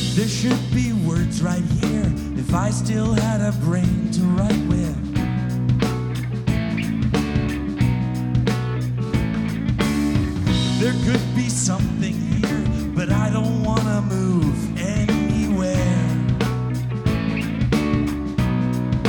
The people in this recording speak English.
There should be words right here if I still had a brain to write with. There could be something